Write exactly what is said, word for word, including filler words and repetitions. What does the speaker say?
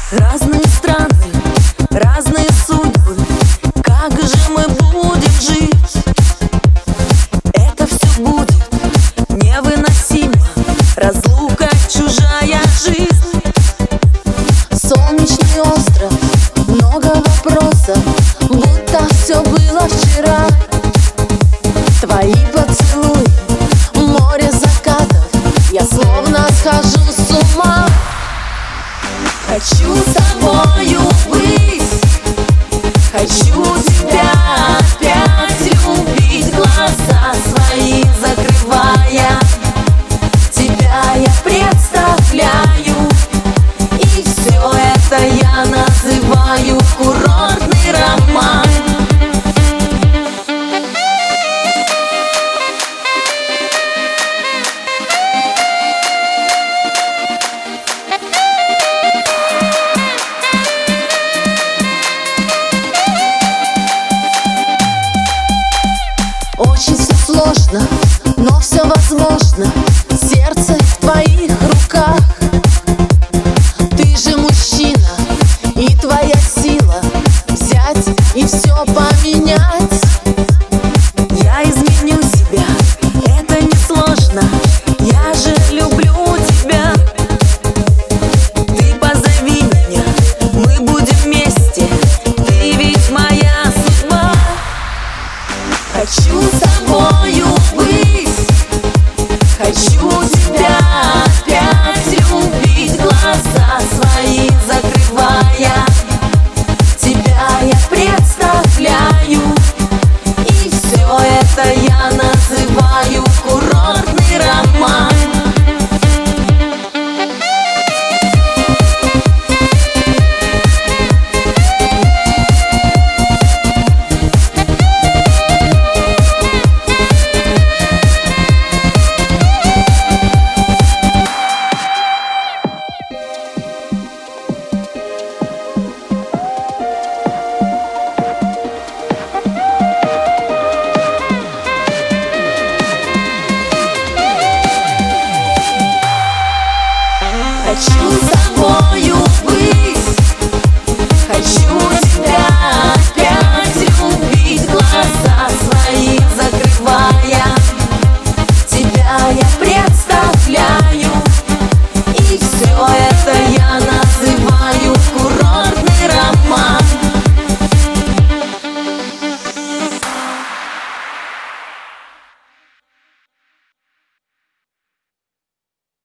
Разные страны, разные судьбы. Как же мы будем жить? Это все будет невыносимо. Разлука, чужая жизнь. Солнечный остров, много вопросов, будто все было вчера. Твои поцелуи, море закатов, я словно схожу с ума. Хочу с тобою быть, хочу тебя опять любить, глаза свои закрывая. Тебя я представляю, и все это я называю курортный роман. Очень все сложно, но все возможно.